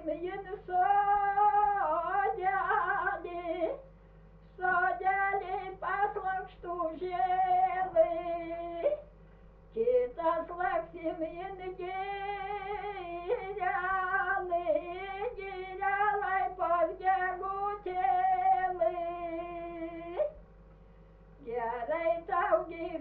сім'їн содяли послуг, что жили, чита слаг сім'їн гіряли, повдягутели, герей тауги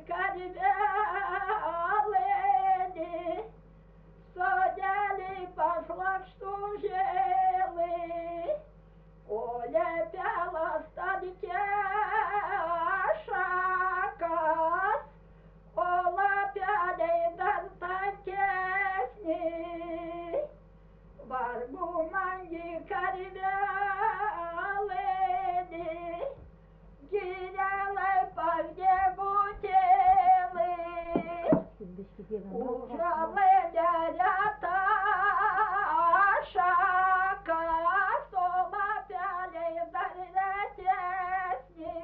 карвяли, содяли послуг, что жили, Оля пела стадите шакас, Ола пяли данта тесни, Варгу манги карвяли, Гирялай повдегутели, Ужалы дядята шакас, Ола пяли данта тесни,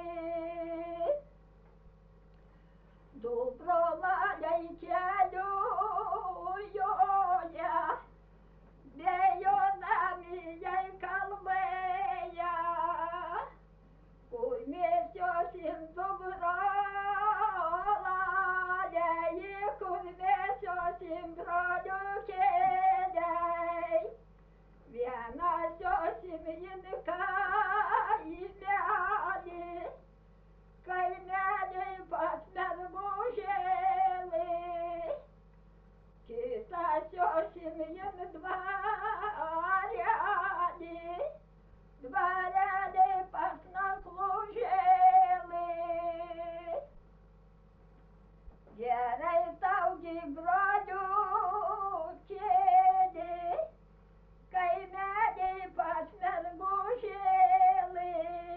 Доброваляйте люя, бею нами яй колбея, Кульмесё сим доброваляй, Кульмесё сим продюкелей, Вена сё сим каймяли, Каймяли посмер гужели, Чита сё семьин дворяли посно служили, Герей тауги бродючели, Каймяли посмер гужели,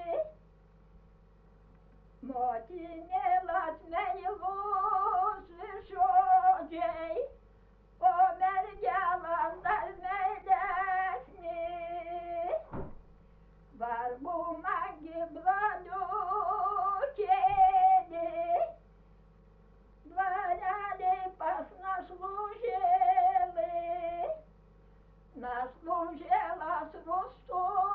Мотине латмей лучше шоджей, Помердяла дальмедесни, Варгу маги бродючели, Дворяли посно служили, Наслужила с ростом